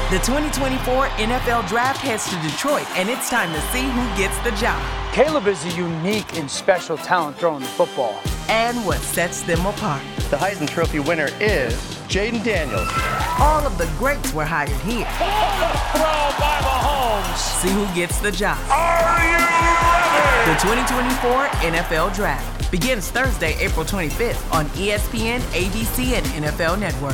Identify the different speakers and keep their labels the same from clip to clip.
Speaker 1: The 2024 NFL Draft heads to Detroit, and it's time to see who gets the job.
Speaker 2: Caleb is a unique and special talent throwing the football.
Speaker 1: And what sets them apart.
Speaker 3: The Heisman Trophy winner is Jaden Daniels.
Speaker 1: All of the greats were hired here.
Speaker 4: Throw by Mahomes.
Speaker 1: See who gets the job.
Speaker 4: Are you ready?
Speaker 1: The 2024 NFL Draft begins Thursday, April 25th on ESPN, ABC, and NFL Network.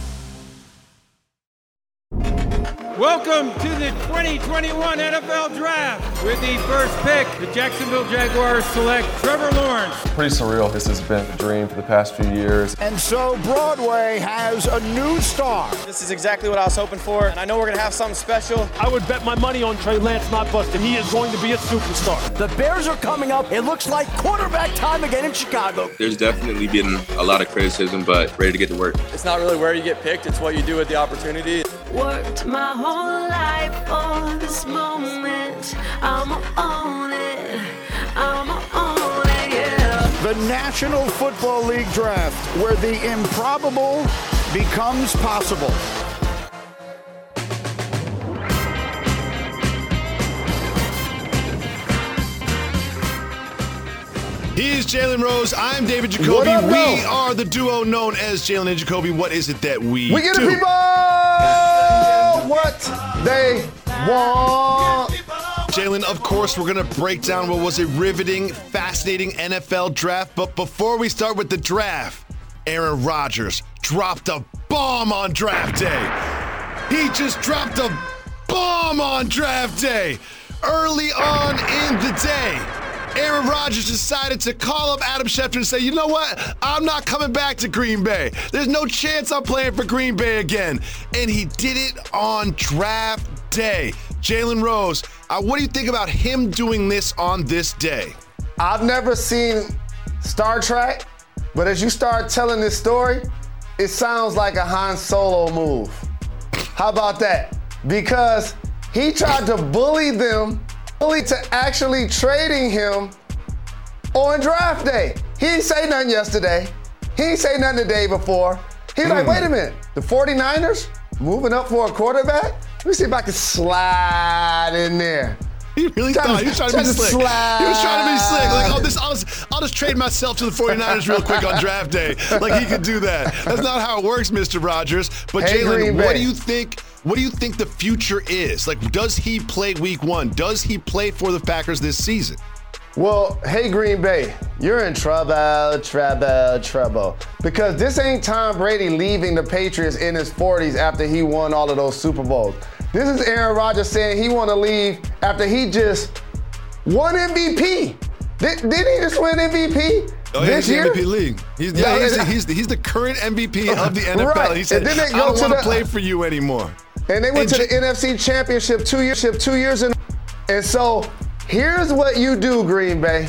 Speaker 5: Welcome to the 2021 NFL Draft. With the first pick, the Jacksonville Jaguars select Trevor Lawrence.
Speaker 6: Pretty surreal. This has been a dream for the past few years.
Speaker 7: And so Broadway has a new star.
Speaker 8: This is exactly what I was hoping for, and I know we're going to have something special.
Speaker 9: I would bet my money on Trey Lance not busting. He is going to be a superstar.
Speaker 7: The Bears are coming up. It looks like quarterback time again in Chicago.
Speaker 10: There's definitely been a lot of criticism, but ready to get to work.
Speaker 8: It's not really where you get picked, it's what you do with the opportunity.
Speaker 11: Worked my whole life for this moment. I'ma own it. I'ma own it, yeah.
Speaker 7: The National Football League Draft, where the improbable becomes possible.
Speaker 12: He's Jalen Rose. I'm David Jacoby. We are the duo known as Jalen and Jacoby. What is it that we
Speaker 13: give
Speaker 12: do?
Speaker 13: the people what they want.
Speaker 12: Jalen, of course, we're going to break down what was a riveting, fascinating NFL draft. But before we start with the draft, Aaron Rodgers dropped a bomb on draft day. He just dropped a bomb on draft day. Early on in the day, Aaron Rodgers decided to call up Adam Schefter and say, you know what? I'm not coming back to Green Bay. There's no chance I'm playing for Green Bay again. And he did it on draft day. Jalen Rose, what do you think about him doing this on this day?
Speaker 13: I've never seen Star Trek, but as you start telling this story, it sounds like a Han Solo move. How about that? Because he tried to bully them to actually trading him on draft day. He didn't say nothing yesterday. He didn't say nothing the day before. He's like, wait a minute, the 49ers moving up for a quarterback? Let me see if I can slide in there.
Speaker 12: He really thought he was trying to be slick. He was trying to be slick. Like, I'll just trade myself to the 49ers real quick on draft day. Like he could do that. That's not how it works, Mr. Rodgers. But hey, Jalen, what do you think? What do you think the future is? Like, does he play week one? Does he play for the Packers this season?
Speaker 13: Well, hey, Green Bay, you're in trouble. Because this ain't Tom Brady leaving the Patriots in his 40s after he won all of those Super Bowls. This is Aaron Rodgers saying he want to leave after he just won MVP. Didn't he just win MVP?
Speaker 12: Oh, yeah,
Speaker 13: this year?
Speaker 12: MVP league. He's the current MVP of the NFL.
Speaker 13: Right.
Speaker 12: He said, I don't want to play for you anymore.
Speaker 13: And they went to the NFC Championship 2 years in. And so here's what you do, Green Bay.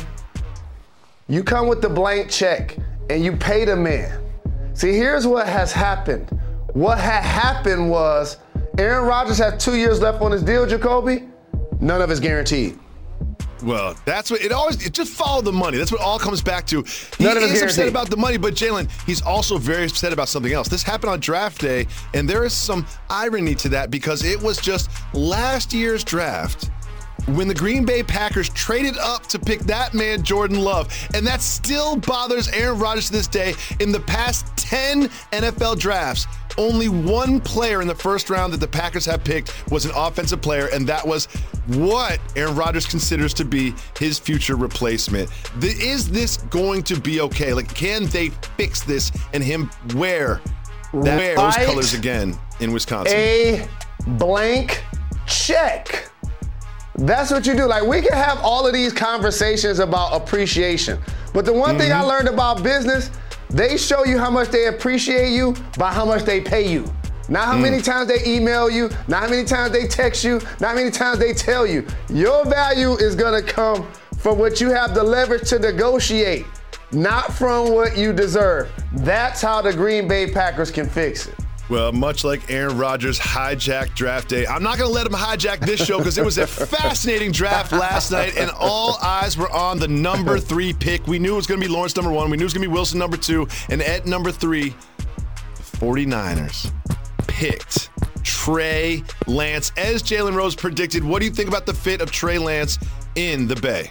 Speaker 13: You come with the blank check and you pay the man. See, here's what has happened. What had happened was Aaron Rodgers had 2 years left on his deal, Jacoby. None of it's guaranteed.
Speaker 12: Well, that's what it just follow the money. That's what it all comes back to. He is upset about the money, but Jalen, he's also very upset about something else. This happened on draft day, and there is some irony to that because it was just last year's draft when the Green Bay Packers traded up to pick that man, Jordan Love. And that still bothers Aaron Rodgers to this day. In the past 10 NFL drafts, only one player in the first round that the Packers have picked was an offensive player, and that was what Aaron Rodgers considers to be his future replacement. Is this going to be okay? Like, can they fix this and him wear those colors again in Wisconsin?
Speaker 13: A blank check. That's what you do. Like, we can have all of these conversations about appreciation, but the one thing I learned about business, they show you how much they appreciate you by how much they pay you. Not how many times they email you, not how many times they text you, not how many times they tell you. Your value is gonna come from what you have the leverage to negotiate, not from what you deserve. That's how the Green Bay Packers can fix it.
Speaker 12: Well, much like Aaron Rodgers hijacked draft day, I'm not going to let him hijack this show because it was a fascinating draft last night, and all eyes were on the number 3 pick. We knew it was going to be Lawrence number 1. We knew it was going to be Wilson number 2. And at number 3, the 49ers picked Trey Lance. As Jalen Rose predicted, what do you think about the fit of Trey Lance in the Bay?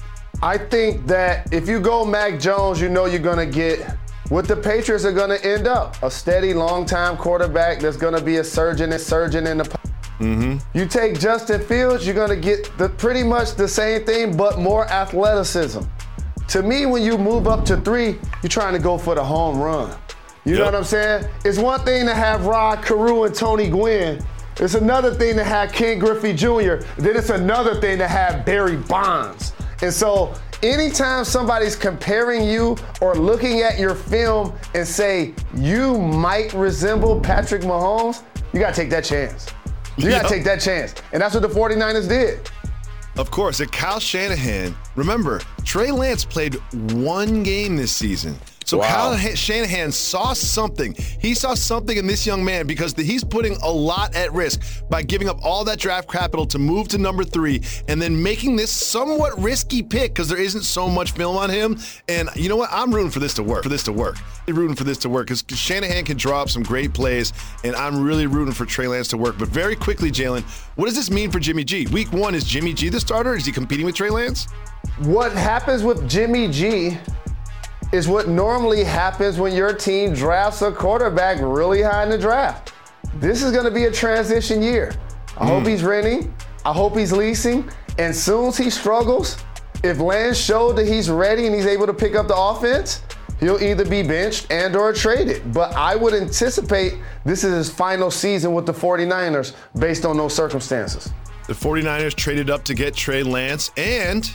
Speaker 13: I think that if you go Mac Jones, you know you're going to get what the Patriots are going to end up, a steady, long-time quarterback that's going to be a surgeon in the You take Justin Fields, you're going to get pretty much the same thing, but more athleticism. To me, when you move up to 3, you're trying to go for the home run. You know what I'm saying? It's one thing to have Rod Carew and Tony Gwynn. It's another thing to have Ken Griffey Jr. Then it's another thing to have Barry Bonds. And so anytime somebody's comparing you or looking at your film and say you might resemble Patrick Mahomes, you got to take that chance. You got to take that chance. And that's what the 49ers did.
Speaker 12: Of course, at Kyle Shanahan, remember, Trey Lance played 1 game this season. So Kyle Shanahan saw something. He saw something in this young man because he's putting a lot at risk by giving up all that draft capital to move to number 3 and then making this somewhat risky pick because there isn't so much film on him. And you know what? I'm rooting for this to work. I'm rooting for this to work because Shanahan can draw up some great plays, and I'm really rooting for Trey Lance to work. But very quickly, Jalen, what does this mean for Jimmy G? Week 1, is Jimmy G the starter? Is he competing with Trey Lance?
Speaker 13: What happens with Jimmy G is what normally happens when your team drafts a quarterback really high in the draft. This is going to be a transition year. I hope he's renting. I hope he's leasing. And soon as he struggles, if Lance showed that he's ready and he's able to pick up the offense, he'll either be benched and or traded. But I would anticipate this is his final season with the 49ers based on those circumstances.
Speaker 12: The 49ers traded up to get Trey Lance, and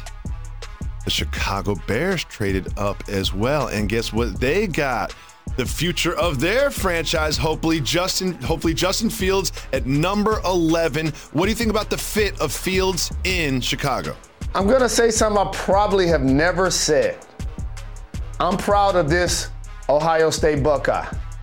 Speaker 12: the Chicago Bears traded up as well. And guess what they got? The future of their franchise, hopefully Justin Fields at number 11. What do you think about the fit of Fields in Chicago?
Speaker 13: I'm going to say something I probably have never said. I'm proud of this Ohio State Buckeye.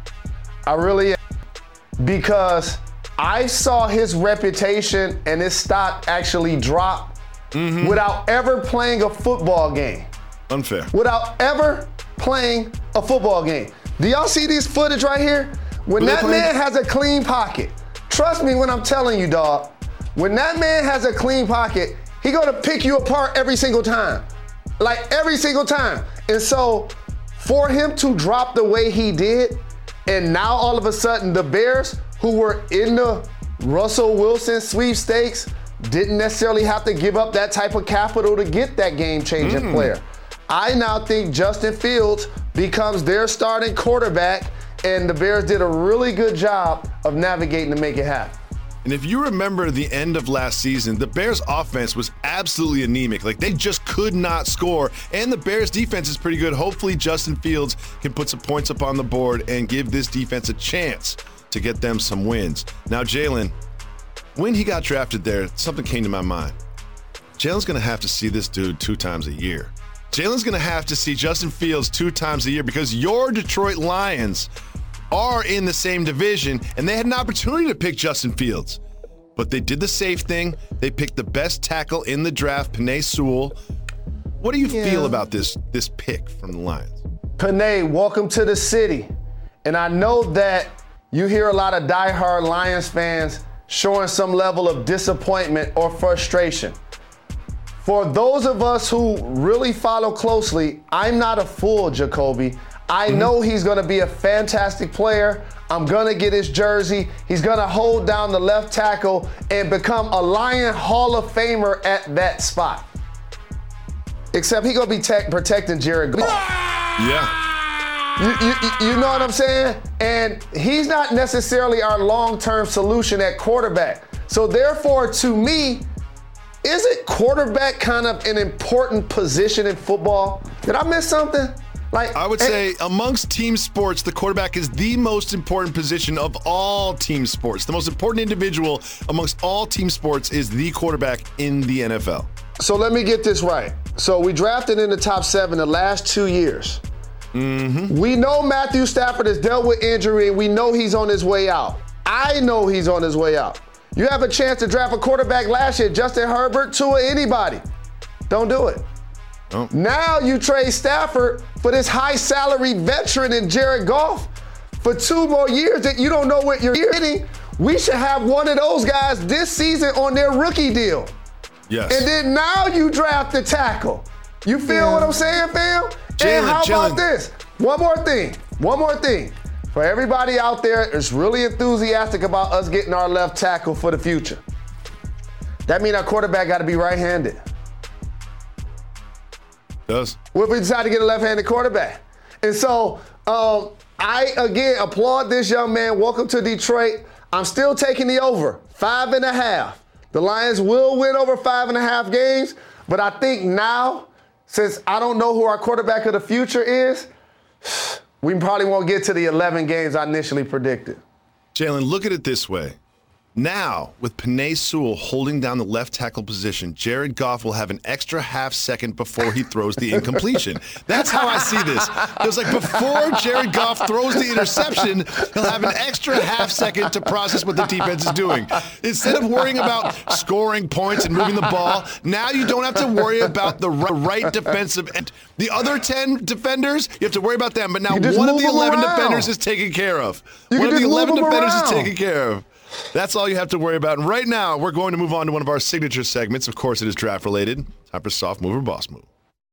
Speaker 13: I really am. Because I saw his reputation and his stock actually drop without ever playing a football game.
Speaker 12: Unfair.
Speaker 13: Without ever playing a football game. Do y'all see this footage right here? When that man has a clean pocket, trust me when I'm telling you, dog, when that man has a clean pocket, he gonna pick you apart every single time. Like every single time. And so for him to drop the way he did, and now all of a sudden the Bears, who were in the Russell Wilson sweepstakes, didn't necessarily have to give up that type of capital to get that game-changing player. I now think Justin Fields becomes their starting quarterback, and the Bears did a really good job of navigating to make it happen.
Speaker 12: And if you remember the end of last season, the Bears offense was absolutely anemic. Like, they just could not score. And the Bears defense is pretty good. Hopefully Justin Fields can put some points up on the board and give this defense a chance to get them some wins. Now, Jalen, when he got drafted there, something came to my mind. Jalen's going to have to see this dude 2 times a year. Jalen's going to have to see Justin Fields 2 times a year because your Detroit Lions are in the same division, and they had an opportunity to pick Justin Fields. But they did the safe thing. They picked the best tackle in the draft, Penei Sewell. What do you feel about this pick from the Lions?
Speaker 13: Penei, welcome to the city. And I know that you hear a lot of diehard Lions fans showing some level of disappointment or frustration. For those of us who really follow closely, I'm not a fool, Jacoby. I know he's going to be a fantastic player. I'm going to get his jersey. He's going to hold down the left tackle and become a Lion Hall of Famer at that spot. Except he's going to be protecting Jared Goff.
Speaker 12: Yeah.
Speaker 13: You know what I'm saying? And he's not necessarily our long-term solution at quarterback. So therefore, to me, isn't quarterback kind of an important position in football? Did I miss something?
Speaker 12: I would say amongst team sports, the quarterback is the most important position of all team sports. The most important individual amongst all team sports is the quarterback in the NFL.
Speaker 13: So let me get this right. So we drafted in the top 7 the last 2 years. We know Matthew Stafford has dealt with injury, and we know he's on his way out. I know he's on his way out. You have a chance to draft a quarterback last year, Justin Herbert, Tua, anybody. Don't do it. Oh. Now you trade Stafford for this high salary veteran in Jared Goff for 2 more years that you don't know what you're getting, We should have one of those guys this season on their rookie deal.
Speaker 12: Yes.
Speaker 13: And then now you draft the tackle. You feel what I'm saying, fam? And how about this? One more thing. For everybody out there that's really enthusiastic about us getting our left tackle for the future. That means our quarterback got to be right-handed.
Speaker 12: Does.
Speaker 13: What if we decide to get a left-handed quarterback? And so I, again, applaud this young man. Welcome to Detroit. I'm still taking the over, 5.5. The Lions will win over 5.5 games, but I think now, since I don't know who our quarterback of the future is, we probably won't get to the 11 games I initially predicted.
Speaker 12: Jalen, look at it this way. Now, with Penei Sewell holding down the left tackle position, Jared Goff will have an extra half second before he throws the incompletion. That's how I see this. It was like before Jared Goff throws the interception, he'll have an extra half second to process what the defense is doing. Instead of worrying about scoring points and moving the ball, now you don't have to worry about the right defensive end. The other 10 defenders, you have to worry about them, but now one of the 11 defenders is taken care of. One of the 11 defenders is taken care of. That's all you have to worry about. And right now, we're going to move on to one of our signature segments. Of course, it is draft related. Time for Soft Move or Boss Move.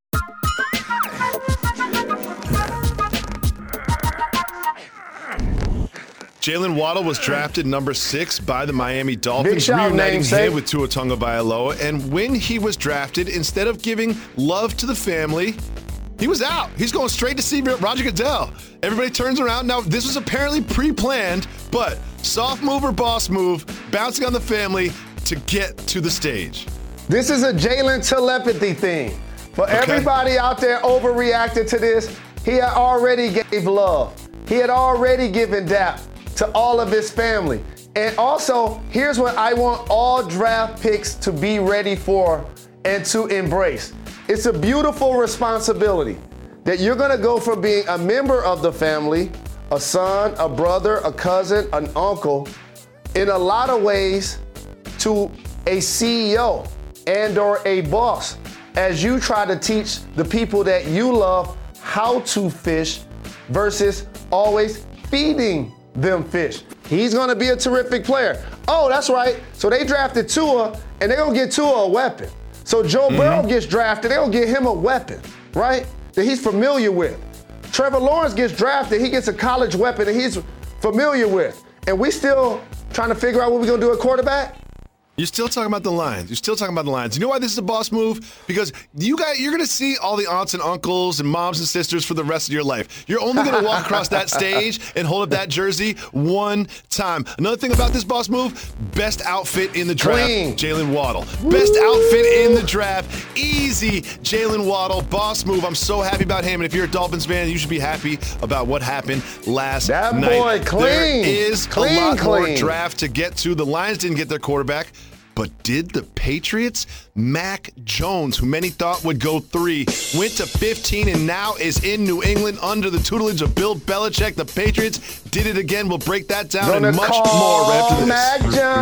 Speaker 12: Jalen Waddle was drafted number 6 by the Miami Dolphins, reuniting him with Tua Tagovailoa. And when he was drafted, instead of giving love to the family, he was out. He's going straight to see Roger Goodell. Everybody turns around. Now, this was apparently pre-planned, but soft move or boss move, bouncing on the family to get to the stage.
Speaker 13: This is a Jalen telepathy thing. For everybody out there overreacted to this, he had already gave love. He had already given dap to all of his family. And also, here's what I want all draft picks to be ready for and to embrace. It's a beautiful responsibility that you're gonna go from being a member of the family, a son, a brother, a cousin, an uncle, in a lot of ways to a CEO and or a boss as you try to teach the people that you love how to fish versus always feeding them fish. He's gonna be a terrific player. Oh, that's right. So they drafted Tua and they're gonna get Tua a weapon. So Joe Burrow gets drafted, they'll get him a weapon, right? That he's familiar with. Trevor Lawrence gets drafted, he gets a college weapon that he's familiar with. And we still trying to figure out what we're gonna do at quarterback?
Speaker 12: You're still talking about the Lions. You know why this is a boss move? Because you're going to see all the aunts and uncles and moms and sisters for the rest of your life. You're only going to walk across that stage and hold up that jersey one time. Another thing about this boss move, best outfit in the draft, Jalen Waddle. Woo! Best outfit in the draft, easy Jalen Waddle, boss move. I'm so happy about him. And if you're a Dolphins fan, you should be happy about what happened last night.
Speaker 13: That boy, clean.
Speaker 12: There is a lot more draft to get to. The Lions didn't get their quarterback. But did the Patriots? Mac Jones, who many thought would go 3, went to 15 and now is in New England under the tutelage of Bill Belichick. The Patriots did it again. We'll break that down and much more right after this.
Speaker 13: Mac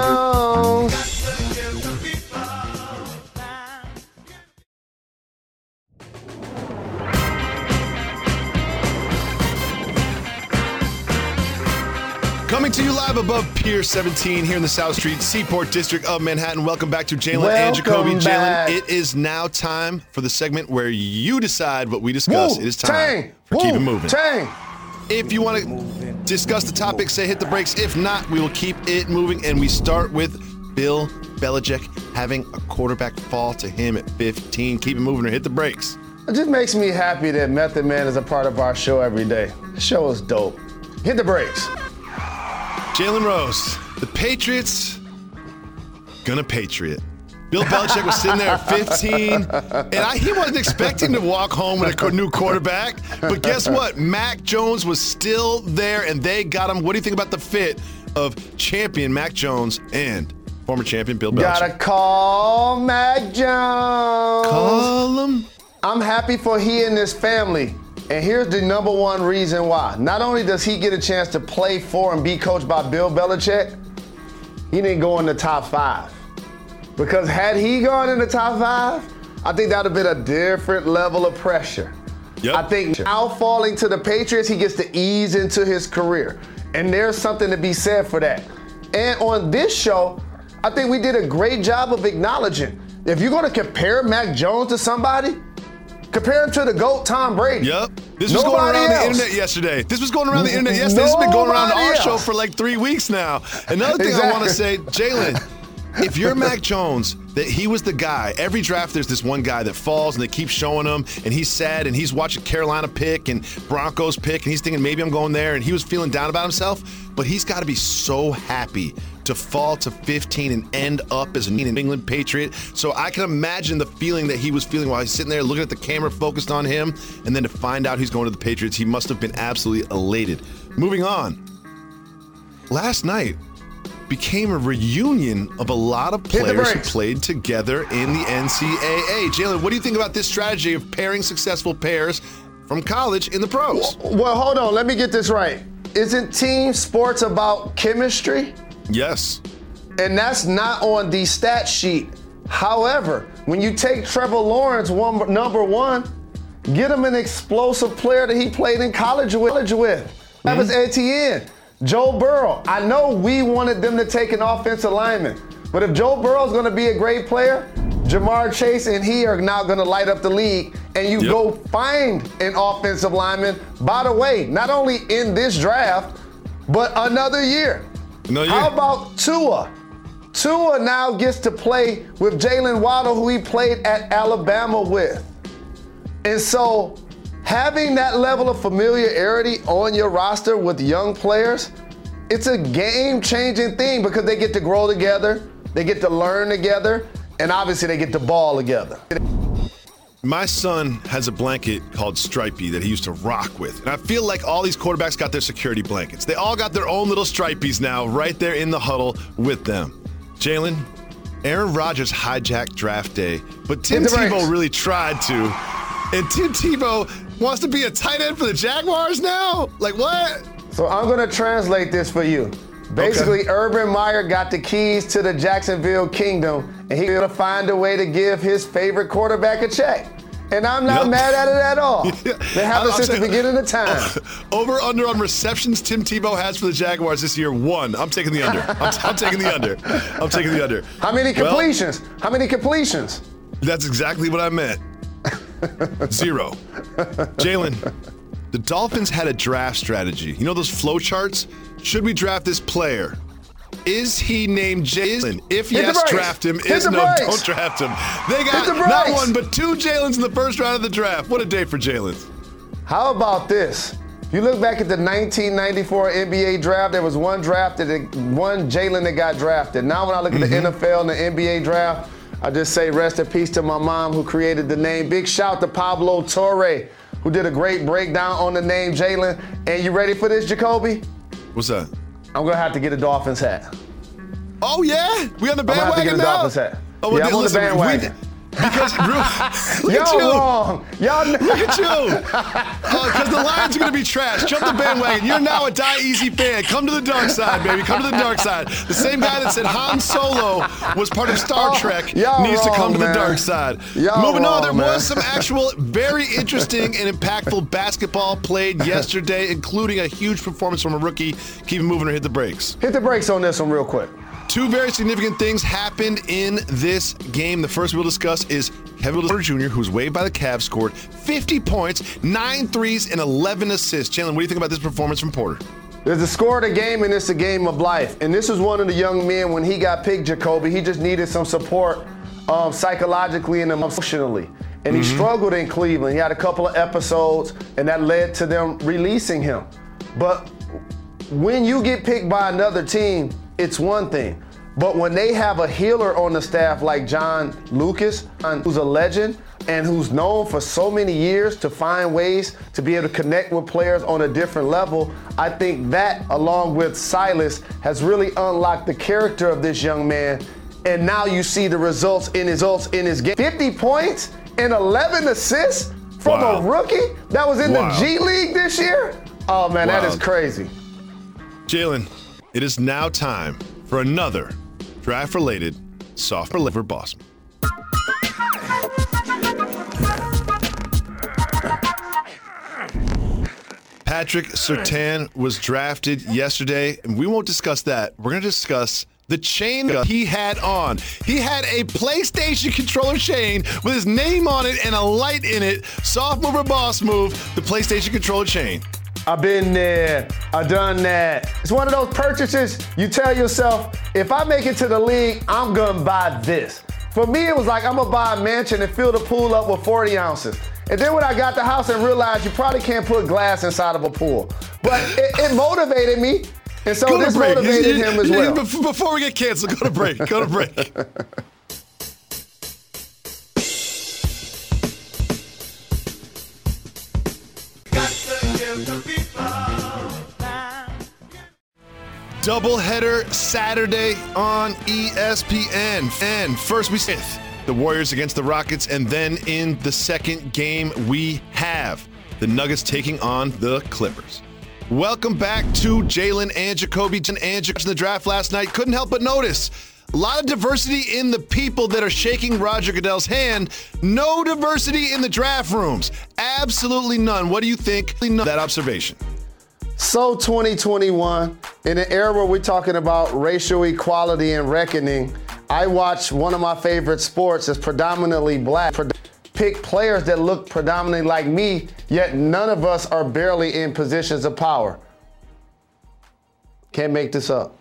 Speaker 13: Jones.
Speaker 12: Coming to you live above Pier 17 here in the South Street Seaport District of Manhattan. Welcome back to Jalen and Jacoby. Jalen, it is now time for the segment where you decide what we discuss. It is time for Keep It Moving. If you want to discuss the topic, say hit the brakes. If not, we will keep it moving. And we start with Bill Belichick having a quarterback fall to him at 15. Keep it moving or hit the brakes.
Speaker 13: It just makes me happy that Method Man is a part of our show every day. The show is dope. Hit the brakes.
Speaker 12: Jalen Rose, the Patriots, gonna Patriot. Bill Belichick was sitting there at 15, and he wasn't expecting to walk home with a new quarterback. But guess what? Mac Jones was still there, and they got him. What do you think about the fit of champion Mac Jones and former champion Bill Belichick?
Speaker 13: Gotta call Mac Jones.
Speaker 12: Call him.
Speaker 13: I'm happy for he and his family. And here's the number one reason why. Not only does he get a chance to play for and be coached by Bill Belichick, he didn't go in the top 5. Because had he gone in the top 5, I think that would have been a different level of pressure.
Speaker 12: Yep.
Speaker 13: I think now falling to the Patriots, he gets to ease into his career. And there's something to be said for that. And on this show, I think we did a great job of acknowledging, if you're going to compare Mac Jones to somebody, compare him to the GOAT Tom Brady.
Speaker 12: Yep. This was going around the internet yesterday. This has been going around our show for like 3 weeks now. Another thing I want to say, Jalen, if you're Mac Jones, that he was the guy. Every draft, there's this one guy that falls, and they keep showing him, and he's sad, and he's watching Carolina pick and Broncos pick, and he's thinking maybe I'm going there, and he was feeling down about himself. But he's got to be so happy to fall to 15 and end up as a New England Patriot. So I can imagine the feeling that he was feeling while he's sitting there looking at the camera focused on him, and then to find out he's going to the Patriots, he must have been absolutely elated. Moving on. Last night became a reunion of a lot of players who played together in the NCAA. Jalen, what do you think about this strategy of pairing successful pairs from college in the pros?
Speaker 13: Well, hold on. Let me get this right. Isn't team sports about chemistry?
Speaker 12: Yes.
Speaker 13: And that's not on the stat sheet. However, when you take Trevor Lawrence, number one, get him an explosive player that he played in college with. That was Etienne. Joe Burrow. I know we wanted them to take an offensive lineman, but if Joe Burrow's going to be a great player, Jamar Chase and he are now going to light up the league, and you go find an offensive lineman, by the way, not only in this draft, but another year. How about Tua? Tua now gets to play with Jalen Waddle, who he played at Alabama with. And so having that level of familiarity on your roster with young players, it's a game-changing thing because they get to grow together, they get to learn together, and obviously they get to ball together.
Speaker 12: My son has a blanket called Stripey that he used to rock with. And I feel like all these quarterbacks got their security blankets. They all got their own little Stripeys now right there in the huddle with them. Jalen, Aaron Rodgers hijacked draft day, but Tim Tebow really tried to. And Tim Tebow wants to be a tight end for the Jaguars now? Like what?
Speaker 13: So I'm going to translate this for you. Basically, Urban Meyer got the keys to the Jacksonville Kingdom, and he's going to find a way to give his favorite quarterback a check. And I'm not mad at it at all. They have it since the beginning of time.
Speaker 12: Over under on receptions Tim Tebow has for the Jaguars this year, 1. I'm taking the under. I'm taking the under. I'm taking the under.
Speaker 13: How many completions? How many completions?
Speaker 12: That's exactly what I meant. 0. Jalen, the Dolphins had a draft strategy. You know those flow charts? Should we draft this player? Is he named Jalen? If yes, draft him. If no, don't draft him. They got not 1, but 2 Jalens in the first round of the draft. What a day for Jalen.
Speaker 13: How about this? If you look back at the 1994 NBA draft, there was one Jalen that got drafted. Now when I look at the NFL and the NBA draft, I just say rest in peace to my mom who created the name. Big shout to Pablo Torre, who did a great breakdown on the name Jalen. And you ready for this, Jacoby?
Speaker 12: What's that?
Speaker 13: I'm going to have to get a Dolphins hat.
Speaker 12: Oh, yeah? We on the bandwagon now?
Speaker 13: I'm going to have to get a Dolphins hat.
Speaker 12: Oh,
Speaker 13: I'm on the bandwagon.
Speaker 12: Because look at
Speaker 13: y'all
Speaker 12: you.
Speaker 13: Wrong. Y'all
Speaker 12: look at you. Because the Lions are going to be trash. Jump the bandwagon. You're now a Die Easy fan. Come to the dark side, baby. Come to the dark side. The same guy that said Han Solo was part of Star Trek needs to come to the dark side. Moving on, there was some actual very interesting and impactful basketball played yesterday, including a huge performance from a rookie. Keep it moving or hit the brakes.
Speaker 13: Hit the brakes on this one real quick.
Speaker 12: 2 very significant things happened in this game. The first we'll discuss is Kevin Porter Jr., who's waived by the Cavs, scored 50 points, 9 threes, and 11 assists. Jalen, what do you think about this performance from Porter?
Speaker 13: There's the score of the game, and it's a game of life. And this is one of the young men, when he got picked, Jacoby, he just needed some support psychologically and emotionally. And he struggled in Cleveland. He had a couple of episodes, and that led to them releasing him. But when you get picked by another team, it's one thing. But when they have a healer on the staff like John Lucas, who's a legend and who's known for so many years to find ways to be able to connect with players on a different level, I think that, along with Silas, has really unlocked the character of this young man. And now you see the results in his game. 50 points and 11 assists from a rookie that was in the G League this year? Oh, man, that is crazy.
Speaker 12: Jalen, it is now time for another draft-related soft liver boss. Patrick Surtain was drafted yesterday, and we won't discuss that. We're going to discuss the chain he had on. He had a PlayStation controller chain with his name on it and a light in it. Soft move or boss move, the PlayStation controller chain.
Speaker 13: I've been there. I've done that. It's one of those purchases you tell yourself, if I make it to the league, I'm going to buy this. For me, it was like, I'm going to buy a mansion and fill the pool up with 40 ounces. And then when I got the house and realized you probably can't put glass inside of a pool. But it motivated me. And so this motivated him as well.
Speaker 12: Before we get canceled, go to break. Go to break. Doubleheader Saturday on ESPN. And first we see the Warriors against the Rockets, and then in the second game we have the Nuggets taking on the Clippers. Welcome back to Jalen and Jacoby. And Jacoby in the draft last night. Couldn't help but notice a lot of diversity in the people that are shaking Roger Goodell's hand. No diversity in the draft rooms. Absolutely none. What do you think of that observation?
Speaker 13: So 2021, in an era where we're talking about racial equality and reckoning, I watch one of my favorite sports is predominantly black. Pick players that look predominantly like me, yet none of us are barely in positions of power. Can't make this up.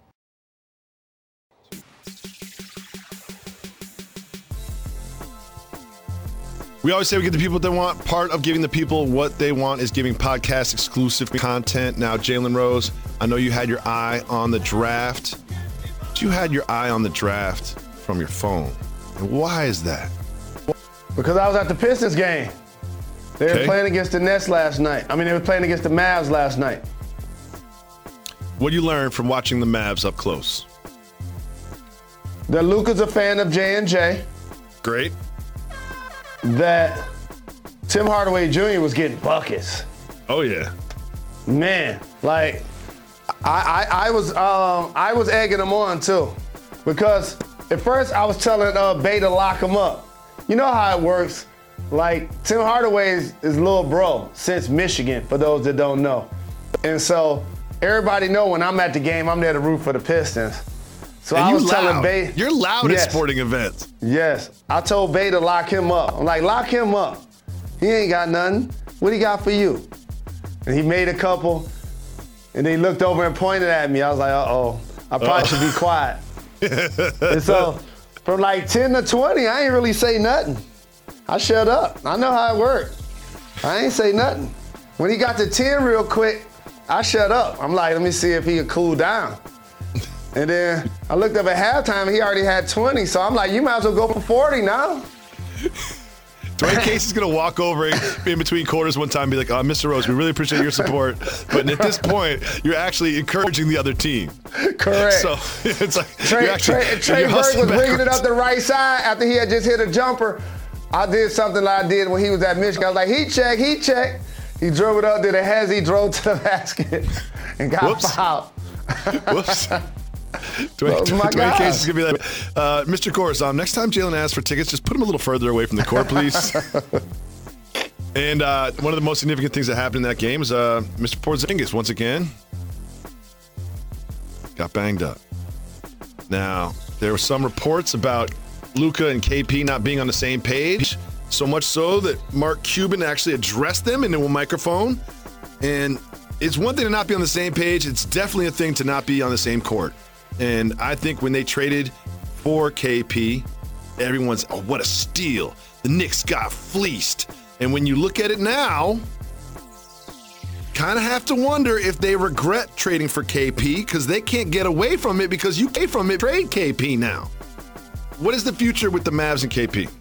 Speaker 12: We always say we get the people what they want. Part of giving the people what they want is giving podcast exclusive content. Now, Jalen Rose, I know you had your eye on the draft. But you had your eye on the draft from your phone. And why is that?
Speaker 13: Because I was at the Pistons game. They were playing against the Nets last night. They were playing against the Mavs last night.
Speaker 12: What did you learn from watching the Mavs up close?
Speaker 13: That Luka's a fan of J&J.
Speaker 12: Great.
Speaker 13: That Tim Hardaway Jr. was getting buckets.
Speaker 12: Oh, yeah.
Speaker 13: Man, like, I was egging him on, too. Because at first I was telling Bay to lock him up. You know how it works. Like, Tim Hardaway is little bro since Michigan, for those that don't know. And so everybody know when I'm at the game, I'm there to root for the Pistons. So
Speaker 12: and
Speaker 13: I was telling Bay.
Speaker 12: You're loud at sporting events.
Speaker 13: Yes. I told Bay to lock him up. I'm like, lock him up. He ain't got nothing. What he got for you? And he made a couple, and they looked over and pointed at me. I was like, uh-oh, I probably should be quiet. And so from like 10 to 20, I ain't really say nothing. I shut up. I know how it works. I ain't say nothing. When he got to 10 real quick, I shut up. I'm like, let me see if he could cool down. And then I looked up at halftime, and he already had 20. So I'm like, you might as well go for 40 now.
Speaker 12: Dwayne Case is going to walk over in between quarters one time and be like, Mr. Rose, we really appreciate your support. But at this point, you're actually encouraging the other team.
Speaker 13: Correct.
Speaker 12: So it's like
Speaker 13: Trey Burke was bringing it up the right side after he had just hit a jumper. I did something like I did when he was at Michigan. I was like, heat check. He drove it up, did a hezzy, drove to the basket, and got fouled.
Speaker 12: Whoops. Dwayne Case is going to be like, Mr. Corazon, next time Jalen asks for tickets, just put him a little further away from the court, please. And one of the most significant things that happened in that game is Mr. Porzingis, once again, got banged up. Now, there were some reports about Luka and KP not being on the same page, so much so that Mark Cuban actually addressed them into a microphone. And it's one thing to not be on the same page. It's definitely a thing to not be on the same court. And I think when they traded for KP, everyone's, oh, what a steal. The Knicks got fleeced. And when you look at it now, kind of have to wonder if they regret trading for KP because they can't get away from it because you pay from it. Trade KP now. What is the future with the Mavs and KP?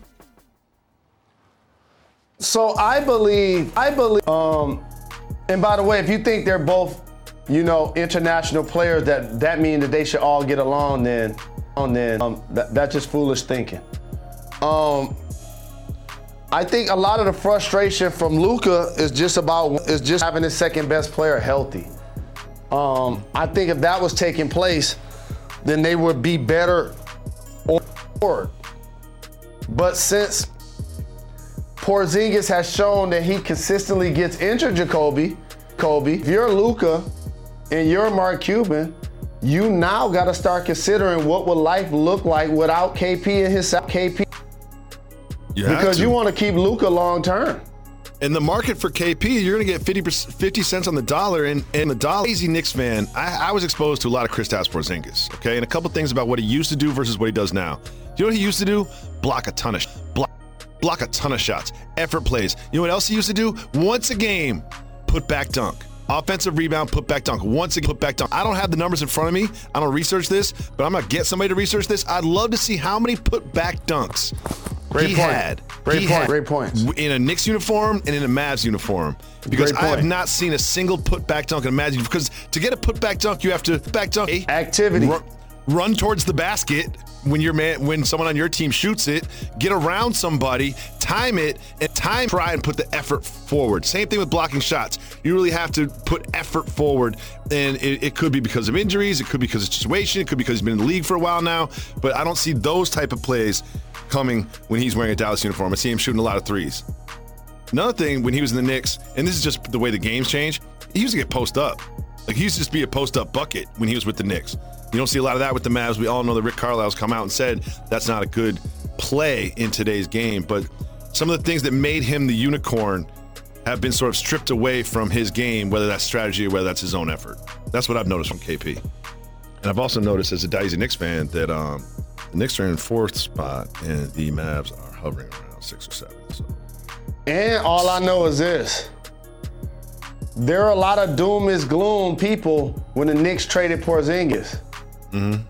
Speaker 13: So I believe, and by the way, if you think they're both, international players, that means that they should all get along, then that's just foolish thinking. I think a lot of the frustration from Luka is just having his second best player healthy. I think if that was taking place, then they would be better on board. But since Porzingis has shown that he consistently gets injured, Jacoby, Kobe. If you're Luka and you're Mark Cuban, you now got to start considering what would life look like without KP and his KP. Because you want to keep Luka long term.
Speaker 12: In the market for KP, you're going to get 50 cents on the dollar. And the dollar, crazy Knicks fan, I was exposed to a lot of Kristaps Porzingis, okay? And a couple things about what he used to do versus what he does now. You know what he used to do? Block a ton of shots, effort plays. You know what else he used to do? Once a game, put back dunk. Offensive rebound, put back dunk. Once again, put back dunk. I don't have the numbers in front of me. I don't research this, but I'm going to get somebody to research this. I'd love to see how many put back dunks he had.
Speaker 13: Great points.
Speaker 12: In a Knicks uniform and in a Mavs uniform. Because I have not seen a single put back dunk in a Mavs uniform. Because to get a put back dunk, you have to put back dunk.
Speaker 13: Activity.
Speaker 12: Run towards the basket when someone on your team shoots it, get around somebody, time it, and try and put the effort forward. Same thing with blocking shots. You really have to put effort forward, and it could be because of injuries, it could be because of situation, it could be because he's been in the league for a while now, but I don't see those type of plays coming when he's wearing a Dallas uniform. I see him shooting a lot of threes. Another thing, when he was in the Knicks, and this is just the way the game's changed, he used to get post up. Like, he used to just be a post up bucket when he was with the Knicks. You don't see a lot of that with the Mavs. We all know that Rick Carlisle's come out and said that's not a good play in today's game. But some of the things that made him the unicorn have been sort of stripped away from his game, whether that's strategy or whether that's his own effort. That's what I've noticed from KP. And I've also noticed as a Daisy Knicks fan that the Knicks are in 4th spot and the Mavs are hovering around 6 or 7. So.
Speaker 13: And all I know is this. There are a lot of doom is gloom people when the Knicks traded Porzingis. Mm-hmm.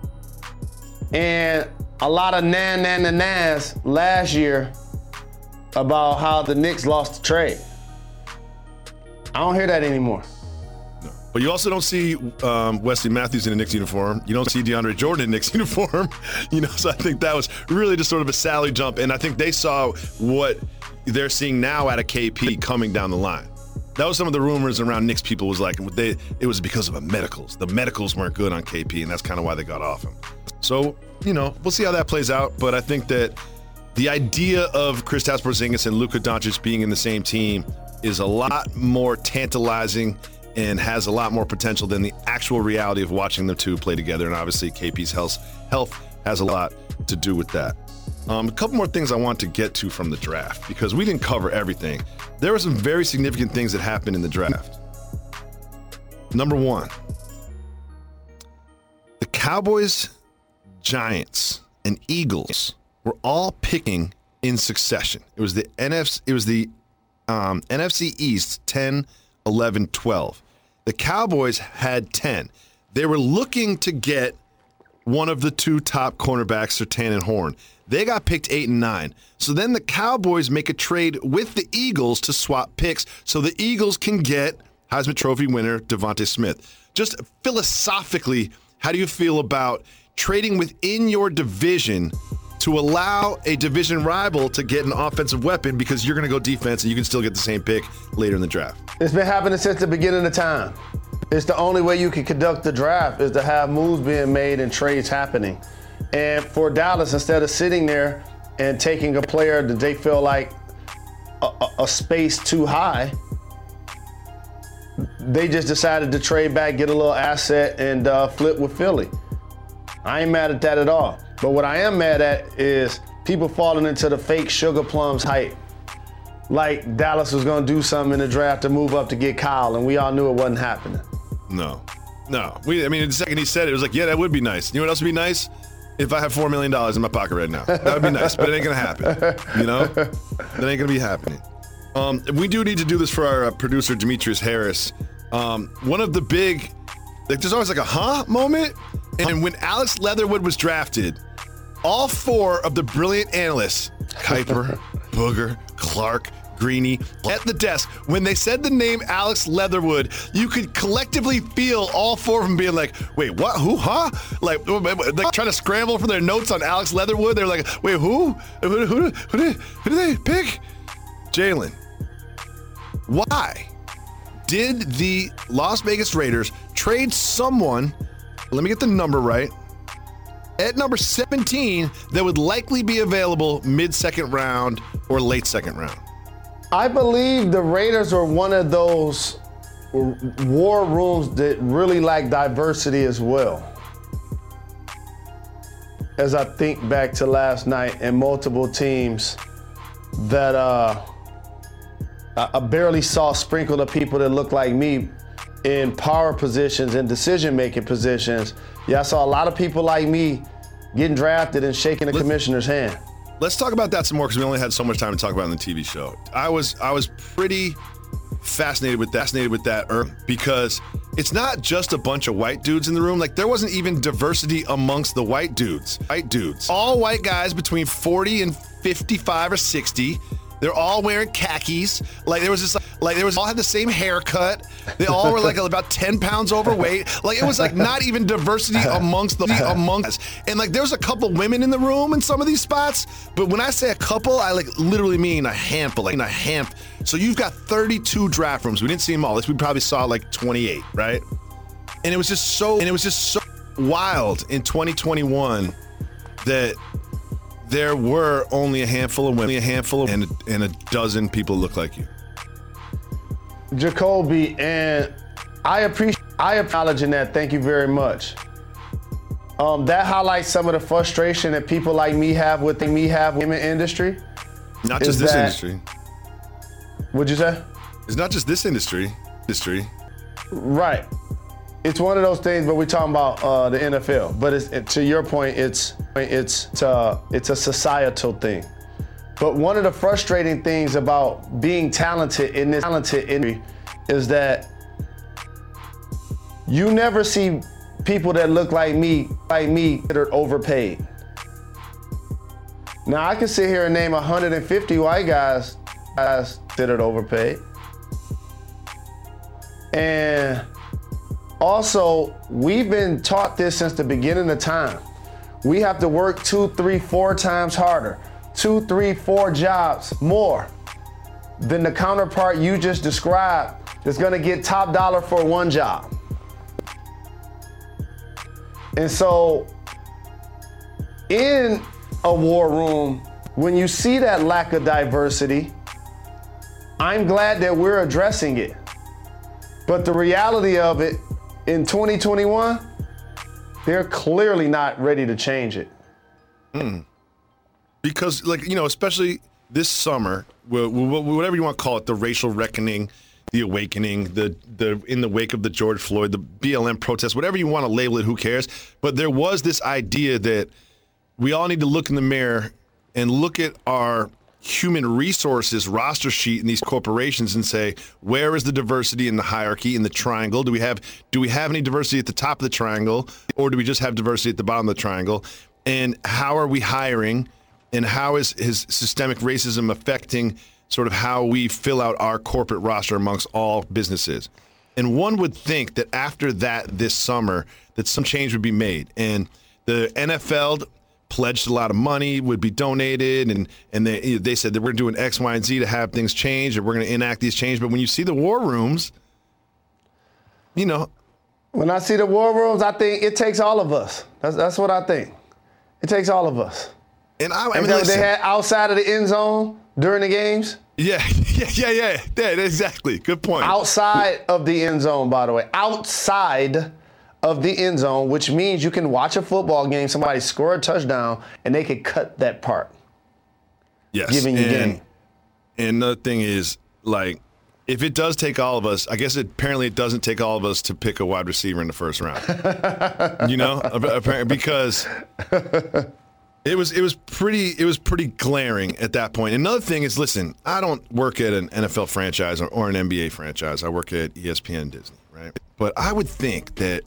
Speaker 13: And a lot of nas last year about how the Knicks lost the trade. I don't hear that anymore.
Speaker 12: No. But you also don't see Wesley Matthews in a Knicks uniform. You don't see DeAndre Jordan in a Knicks uniform. So I think that was really just sort of a salary jump. And I think they saw what they're seeing now out of KP coming down the line. That was some of the rumors around Knicks people was like, it was because of the medicals. The medicals weren't good on KP, and that's kind of why they got off him. So, we'll see how that plays out. But I think that the idea of Kristaps Porzingis and Luka Doncic being in the same team is a lot more tantalizing and has a lot more potential than the actual reality of watching the two play together. And obviously, KP's health has a lot to do with that. A couple more things I want to get to from the draft, because we didn't cover everything. There were some very significant things that happened in the draft. Number one, the Cowboys, Giants, and Eagles were all picking in succession. It was the NFC East 10, 11, 12. The Cowboys had 10. They were looking to get one of the two top cornerbacks, Surtain and Horn. They got picked 8 and 9. So then the Cowboys make a trade with the Eagles to swap picks so the Eagles can get Heisman Trophy winner Devontae Smith. Just philosophically, how do you feel about trading within your division to allow a division rival to get an offensive weapon because you're going to go defense and you can still get the same pick later in the draft?
Speaker 13: It's been happening since the beginning of time. It's the only way you can conduct the draft is to have moves being made and trades happening. And for Dallas, instead of sitting there and taking a player that they feel like a space too high, they just decided to trade back, get a little asset, and flip with Philly. I ain't mad at that at all. But what I am mad at is people falling into the fake Sugar Plums hype. Like Dallas was going to do something in the draft to move up to get Kyle, and we all knew it wasn't happening.
Speaker 12: No. The second he said it, it was like, yeah, that would be nice. You know what else would be nice? If I have $4 million in my pocket right now. That would be nice, but it ain't going to happen. That ain't going to be happening. We do need to do this for our producer, Demetrius Harris. One of the big, there's always like a moment. And when Alex Leatherwood was drafted, all 4 of the brilliant analysts, Kuiper, Booger, Clark, Greeny, at the desk, when they said the name Alex Leatherwood, you could collectively feel all 4 of them being like, wait, what, who, huh? Like trying to scramble for their notes on Alex Leatherwood. They're like, wait, who? Who did they pick? Jalen. Why did the Las Vegas Raiders trade someone, let me get the number right, at number 17 that would likely be available mid-second round or late second round?
Speaker 13: I believe the Raiders are one of those war rooms that really lack diversity as well. As I think back to last night and multiple teams that I barely saw sprinkled of people that look like me in power positions and decision-making positions. Yeah, I saw a lot of people like me getting drafted and shaking the commissioner's hand.
Speaker 12: Let's talk about that some more because we only had so much time to talk about it on the TV show. I was pretty fascinated with that because it's not just a bunch of white dudes in the room. Like, there wasn't even diversity amongst the white dudes. All white guys between 40 and 55 or 60. They're all wearing khakis. Like, all had the same haircut. They all were like about 10 pounds overweight. Like, it was like not even diversity amongst us. And like, there's a couple women in the room in some of these spots. But when I say a couple, I like literally mean a handful. So you've got 32 draft rooms. We didn't see them all. We probably saw like 28, right? And it was just so wild in 2021 that there were only a handful of women, and a dozen people look like you.
Speaker 13: Jacoby, and I appreciate acknowledging that. Thank you very much. That highlights some of the frustration that people like me have with the women industry.
Speaker 12: Not just this industry.
Speaker 13: What'd you say?
Speaker 12: It's not just this industry.
Speaker 13: Right. It's one of those things, but we're talking about the NFL. But to your point, it's a societal thing. But one of the frustrating things about being talented in this industry is that you never see people that look like me that are overpaid. Now, I can sit here and name 150 white guys considered overpaid. And also, we've been taught this since the beginning of time. We have to work 2, 3, 4 times harder, 2, 3, 4 jobs more than the counterpart you just described that's gonna get top dollar for one job. And so, in a war room, when you see that lack of diversity, I'm glad that we're addressing it. But the reality of it, in 2021, they're clearly not ready to change it.
Speaker 12: Because, especially this summer, whatever you want to call it, the racial reckoning, the awakening, in the wake of the George Floyd, the BLM protest, whatever you want to label it, who cares? But there was this idea that we all need to look in the mirror and look at our human resources roster sheet in these corporations and say, where is the diversity in the hierarchy, in the triangle? Do we have any diversity at the top of the triangle, or do we just have diversity at the bottom of the triangle? And how are we hiring, and how is systemic racism affecting sort of how we fill out our corporate roster amongst all businesses? And one would think that after that this summer that some change would be made. And the NFL pledged a lot of money would be donated, and they said that we're doing X, Y, and Z to have things change, and we're going to enact these changes. But when you see the war rooms,
Speaker 13: When I see the war rooms, I think it takes all of us. That's what I think. It takes all of us.
Speaker 12: And
Speaker 13: they had outside of the end zone during the games?
Speaker 12: Yeah, exactly. Good point.
Speaker 13: Outside of the end zone, by the way. Outside of the end zone, which means you can watch a football game, somebody score a touchdown, and they could cut that part.
Speaker 12: Yes.
Speaker 13: Giving you game.
Speaker 12: And the thing is, like, if it does take all of us, I guess apparently it doesn't take all of us to pick a wide receiver in the first round. Apparently, because it was pretty glaring at that point. Another thing is, listen, I don't work at an NFL franchise or an NBA franchise. I work at ESPN Disney, right? But I would think that,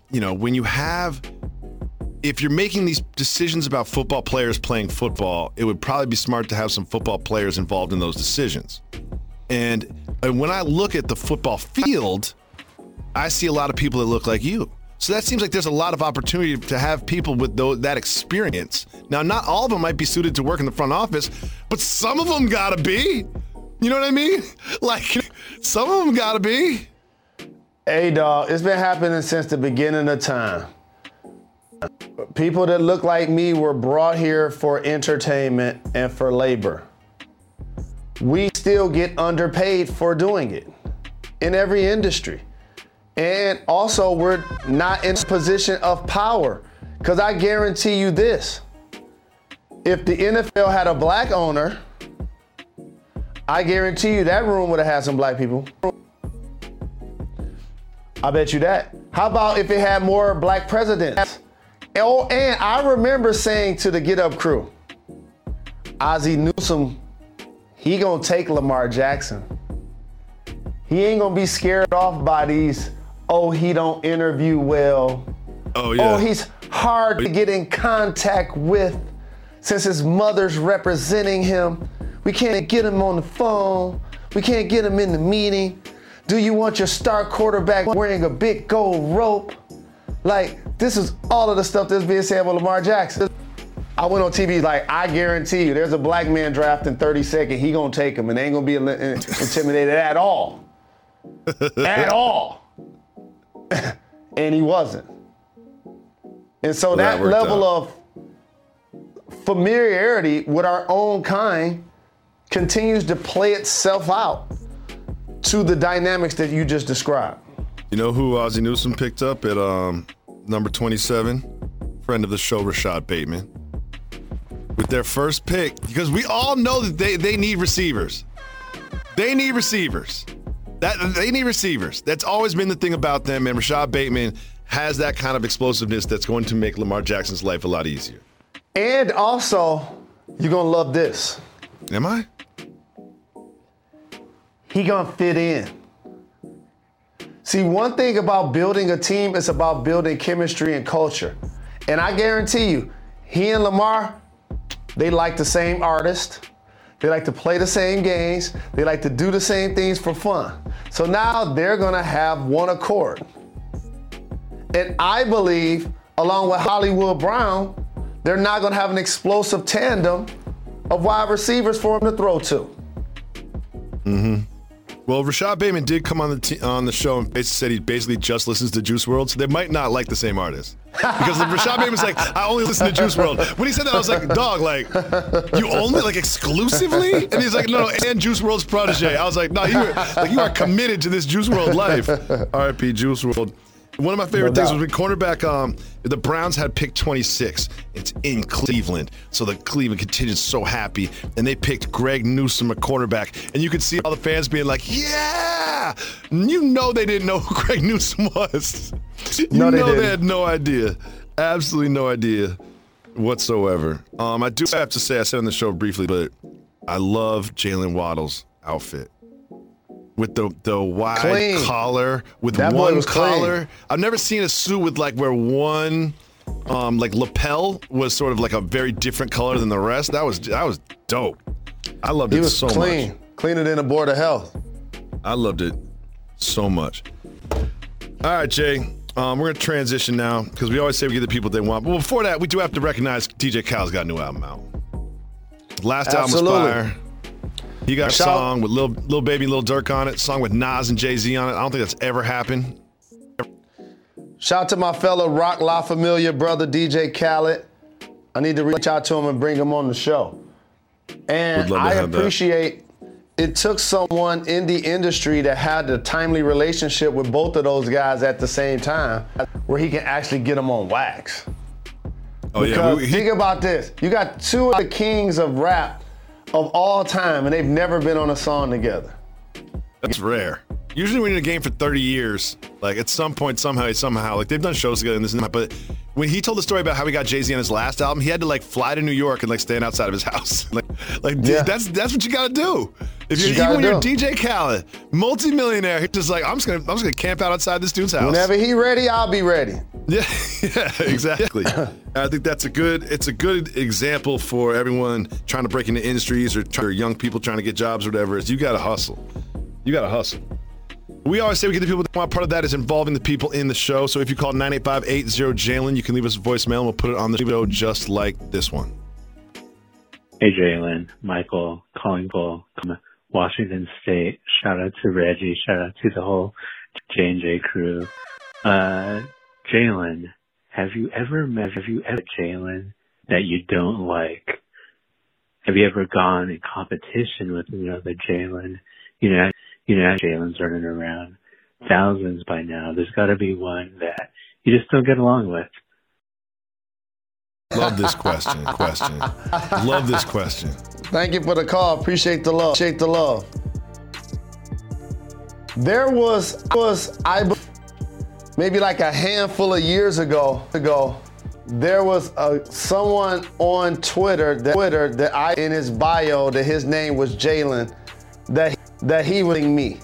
Speaker 12: if you're making these decisions about football players playing football, it would probably be smart to have some football players involved in those decisions. And when I look at the football field, I see a lot of people that look like you. So that seems like there's a lot of opportunity to have people with that experience. Now, not all of them might be suited to work in the front office, but some of them gotta be. You know what I mean? Like, some of them gotta be.
Speaker 13: Hey, dog, it's been happening since the beginning of time. People that look like me were brought here for entertainment and for labor. We still get underpaid for doing it in every industry. And also, we're not in a position of power. Because I guarantee you this. If the NFL had a black owner, I guarantee you that room would have had some black people. I bet you that. How about if it had more black presidents? Oh, and I remember saying to the Get Up crew, Ozzie Newsome, he gonna take Lamar Jackson. He ain't gonna be scared off by these, oh, he don't interview well.
Speaker 12: Oh, yeah.
Speaker 13: Oh, he's hard to get in contact with since his mother's representing him. We can't get him on the phone. We can't get him in the meeting. Do you want your star quarterback wearing a big gold rope? Like, this is all of the stuff that's being said with Lamar Jackson. I went on TV like, I guarantee you, there's a black man drafting 32nd. He gonna take him and they ain't gonna be intimidated at all. At all. And he wasn't. And so that level of familiarity with our own kind continues to play itself out to the dynamics that you just described.
Speaker 12: You know who Ozzie Newsome picked up at number 27? Friend of the show, Rashad Bateman. With their first pick, because we all know that they need receivers. They need receivers. They need receivers. That's always been the thing about them, and Rashad Bateman has that kind of explosiveness that's going to make Lamar Jackson's life a lot easier.
Speaker 13: And also, you're going to love this.
Speaker 12: Am I?
Speaker 13: He going to fit in. See, one thing about building a team is about building chemistry and culture. And I guarantee you, he and Lamar, they like the same artist. They like to play the same games. They like to do the same things for fun. So now they're going to have one accord. And I believe, along with Hollywood Brown, they're not going to have an explosive tandem of wide receivers for him to throw to.
Speaker 12: Mm-hmm. Well, Rashad Bateman did come on the show and basically said he basically just listens to Juice WRLD, so they might not like the same artist. Because Rashad Bateman's like, I only listen to Juice WRLD. When he said that, I was like, dog, like, you only, like, exclusively? And he's like, no, and Juice WRLD's protege. I was like, no, you are committed to this Juice WRLD life. R.I.P. Juice WRLD. One of my favorite things was when cornerback, the Browns had picked 26. It's in Cleveland. So the Cleveland contingent's so happy. And they picked Greg Newsome, a quarterback. And you could see all the fans being like, yeah! You know they didn't know who Greg Newsome was. They had no idea. Absolutely no idea whatsoever. I do have to say, I said on the show briefly, but I love Jalen Waddle's outfit. With the wide collar, with that one collar. Clean. I've never seen a suit with like where one like lapel was sort of like a very different color than the rest. That was dope. I loved it so much. He was clean. Cleaner than a board of health. I loved it so much. All right, Jay. We're going to transition now because we always say we get the people they want. But before that, we do have to recognize DJ Khaled's got a new album out. Last album was fire. He got a song with Lil Baby, Lil Durk on it. Song with Nas and Jay-Z on it. I don't think that's ever happened.
Speaker 13: Shout out to my fellow Rock La Familia brother, DJ Khaled. I need to reach out to him and bring him on the show. And I appreciate it took someone in the industry that had a timely relationship with both of those guys at the same time where he can actually get them on wax. Oh, because think about this. You got two of the kings of rap of all time, and they've never been on a song together.
Speaker 12: That's rare. Usually when you're in a game for 30 years, like at some point, somehow, like they've done shows together and this and that, but when he told the story about how he got Jay-Z on his last album, he had to like fly to New York and like stand outside of his house. That's what you gotta do. If you're even when you're DJ Khaled, multi-millionaire, he's just like, I'm just gonna camp out outside this dude's house.
Speaker 13: Whenever he ready, I'll be ready.
Speaker 12: Yeah, exactly. I think it's a good example for everyone trying to break into industries or young people trying to get jobs or whatever. Is you gotta hustle. You gotta hustle. We always say we get the people that want. Part of that is involving the people in the show. So if you call 985-80-JALEN, you can leave us a voicemail and we'll put it on the show just like this one.
Speaker 14: Hey, Jalen. Michael calling from Washington State. Shout out to Reggie. Shout out to the whole J&J crew. Jalen, have you ever met Jalen that you don't like? Have you ever gone in competition with another Jalen? You know, Jalen's running around thousands by now. There's got to be one that you just don't get along with.
Speaker 12: Love this question. Love this question.
Speaker 13: Thank you for the call. Appreciate the love. There was maybe like a handful of years ago, there was someone on Twitter that I in his bio that his name was Jalen, that he was me.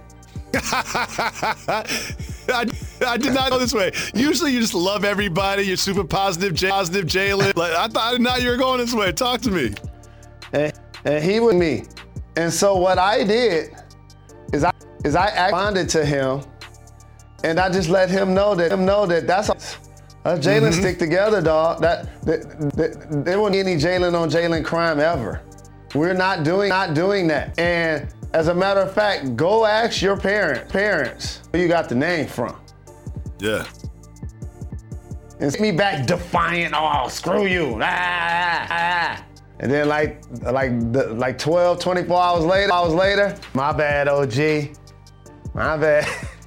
Speaker 12: I did not go this way. Usually you just love everybody. You're super positive Jalen. Like, I did not you were going this way. Talk to me.
Speaker 13: And he was me. And so what I did is I responded to him, and I just let him know that that's Jalen stick together, dog. There wasn't any Jalen on Jalen crime ever. We're not doing that. And as a matter of fact, go ask your parents who you got the name from.
Speaker 12: Yeah.
Speaker 13: And me back defiant, oh, screw you. And then like 12, 24 hours later, my bad, OG. My bad.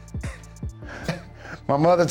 Speaker 13: My mother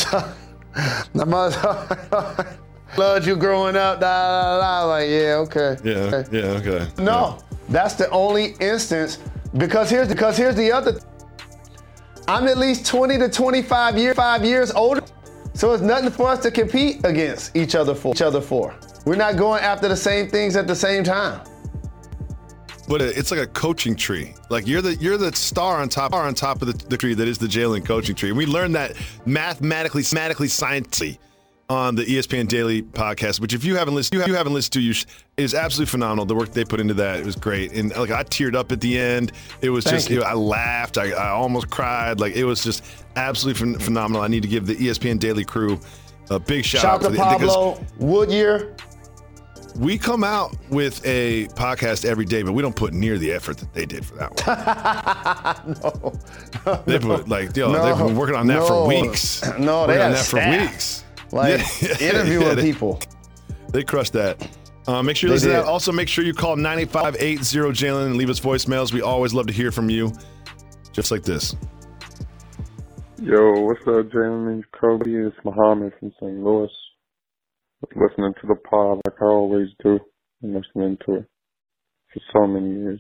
Speaker 13: loved you growing up, like, yeah, okay.
Speaker 12: Yeah, okay.
Speaker 13: No, that's the only instance, because here's the other. I'm at least 20 to 25 years older, so it's nothing for us to compete against each other for. We're not going after the same things at the same time.
Speaker 12: But it's like a coaching tree. Like you're the star on top of the tree that is the Jalen coaching tree. And we learned that mathematically, scientifically on the ESPN Daily podcast, which if you haven't listened to, it is absolutely phenomenal. The work they put into that, it was great. And like I teared up at the end. It was I laughed. I almost cried. Like it was just absolutely phenomenal. I need to give the ESPN Daily crew a big shout out
Speaker 13: to Pablo Woodyear.
Speaker 12: We come out with a podcast every day, but we don't put near the effort that they did for that one. They've been working on that for weeks.
Speaker 13: No, they had staff. Interviewing people.
Speaker 12: They crushed that. Make sure you listen to that. Also, make sure you call 9580 Jalen and leave us voicemails. We always love to hear from you. Just like this.
Speaker 15: Yo, what's up, Jalen and Kobe? It's Muhammad from St. Louis. Listening to the pod like I always do. I'm listening to it for so many years.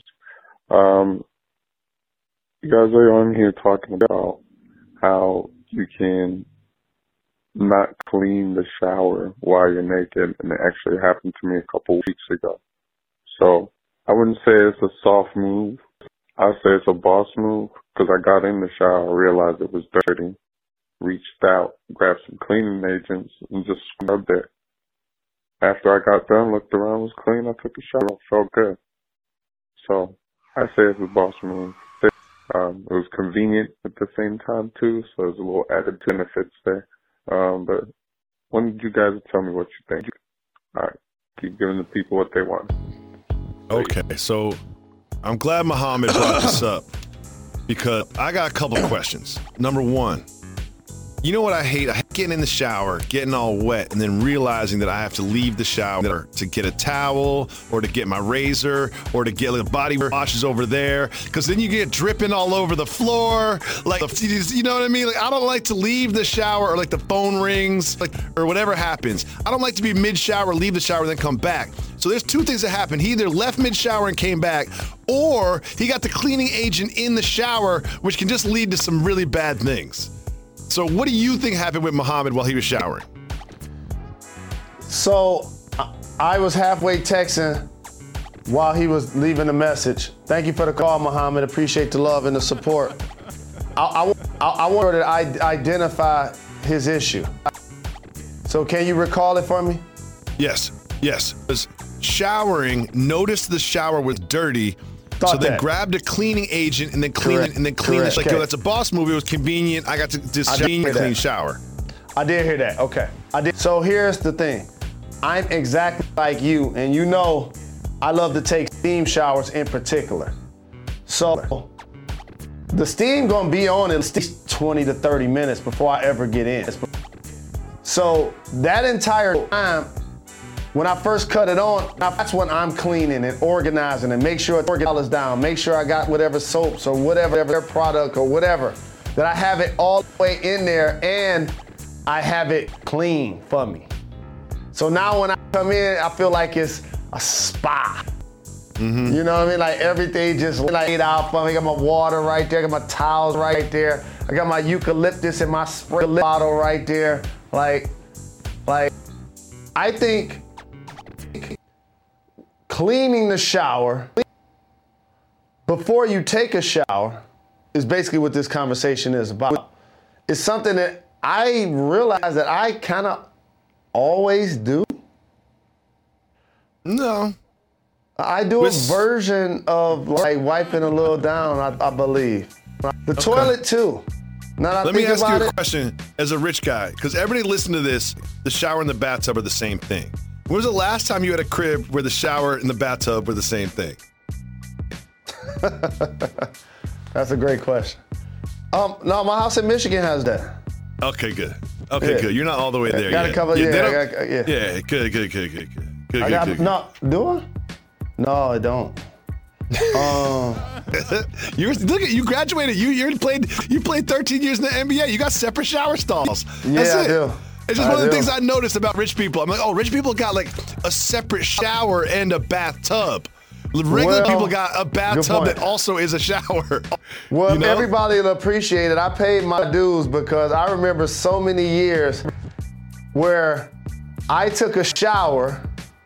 Speaker 15: You guys are on here talking about how you can not clean the shower while you're naked, and it actually happened to me a couple weeks ago. So I wouldn't say it's a soft move. I'd say it's a boss move, because I got in the shower, realized it was dirty, reached out, grabbed some cleaning agents, and just scrubbed it. After I got done, looked around, was clean, I took a shower, felt good. So I say it's a boss move. It was convenient at the same time too, so there's a little added benefits there. But when did you guys tell me what you think? All right, keep giving the people what they want.
Speaker 12: Okay, so I'm glad Muhammad brought this up because I got a couple of questions. Number one, you know what I hate? I hate getting in the shower, getting all wet, and then realizing that I have to leave the shower to get a towel or to get my razor or to get like body washes over there, because then you get dripping all over the floor. Like, you know what I mean? Like, I don't like to leave the shower or like the phone rings, like, or whatever happens. I don't like to be mid-shower, leave the shower, then come back. So there's two things that happen. He either left mid-shower and came back, or he got the cleaning agent in the shower, which can just lead to some really bad things. So what do you think happened with Muhammad while he was showering?
Speaker 13: So I was halfway texting while he was leaving a message. Thank you for the call, Muhammad. Appreciate the love and the support. I wanted to identify his issue. So can you recall it for me?
Speaker 12: Yes. Was showering, noticed the shower was dirty. So then grabbed a cleaning agent and then cleaned it and then cleaned it. Like, yo, that's a boss move. It was convenient. I got to just clean shower.
Speaker 13: I did hear that. Okay. I did. So here's the thing. I'm exactly like you, and you know I love to take steam showers in particular. So the steam gonna be on at least 20 to 30 minutes before I ever get in. So that entire time, when I first cut it on, that's when I'm cleaning and organizing and make sure all is down, make sure I got whatever soaps or whatever product or whatever. that I have it all the way in there and I have it clean for me. So now when I come in, I feel like it's a spa. Mm-hmm. You know what I mean? Like everything just laid out for me. I got my water right there, I got my towels right there. I got my eucalyptus and my spray bottle right there. Like, I think cleaning the shower before you take a shower is basically what this conversation is about. It's something that I realize that I kind of always do.
Speaker 12: No.
Speaker 13: I do a version of like wiping a little down, I believe. The toilet too.
Speaker 12: Let me ask you a question as a rich guy, because everybody listening to this, the shower and the bathtub are the same thing. When was the last time you had a crib where the shower and the bathtub were the same thing?
Speaker 13: That's a great question. No, my house in Michigan has that.
Speaker 12: Okay, good. Okay, good. You're not all the way there
Speaker 13: got
Speaker 12: yet.
Speaker 13: A couple,
Speaker 12: Yeah, good.
Speaker 13: No, do I? No, I don't.
Speaker 12: You graduated. You played 13 years in the NBA. You got separate shower stalls.
Speaker 13: Yeah, I do.
Speaker 12: It's just one of the things I noticed about rich people. I'm like, oh, rich people got like a separate shower and a bathtub. Regular people got a bathtub that also is a shower.
Speaker 13: Well, everybody will appreciate it. I paid my dues because I remember so many years where I took a shower,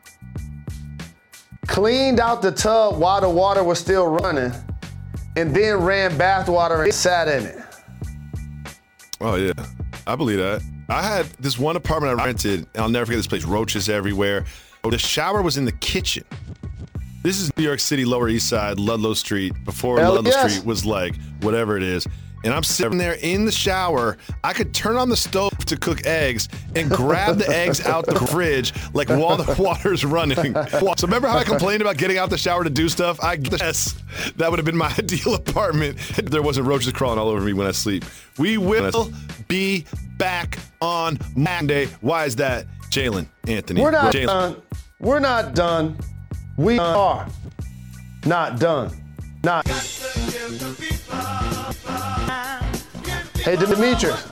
Speaker 13: cleaned out the tub while the water was still running, and then ran bath water and sat in it.
Speaker 12: Oh, yeah. I believe that. I had this one apartment I rented, and I'll never forget this place, roaches everywhere. The shower was in the kitchen. This is New York City, Lower East Side, Ludlow Street, before Ludlow Street was like whatever it is. And I'm sitting there in the shower. I could turn on the stove to cook eggs and grab the eggs out the fridge like while the water's running. So remember how I complained about getting out the shower to do stuff? I guess that would have been my ideal apartment if there wasn't roaches crawling all over me when I sleep. We will be back on Monday. Why is that, Jalen, Anthony?
Speaker 13: We're not done. We're not done. We are not done. Not. Hey, Demetrius,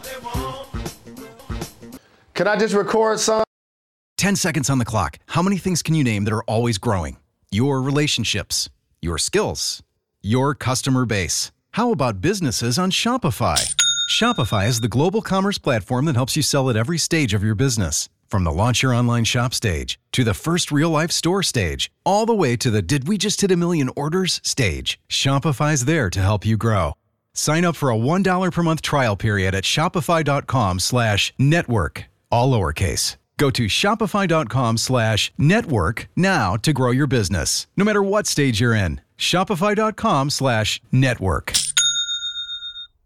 Speaker 13: can I just record some?
Speaker 16: 10 seconds on the clock. How many things can you name that are always growing? Your relationships, your skills, your customer base. How about businesses on Shopify? Shopify is the global commerce platform that helps you sell at every stage of your business. From the launch your online shop stage, to the first real-life store stage, all the way to the did we just hit a million orders stage, Shopify's there to help you grow. Sign up for a $1 per month trial period at shopify.com/network, all lowercase. Go to shopify.com/network now to grow your business, no matter what stage you're in. Shopify.com/network.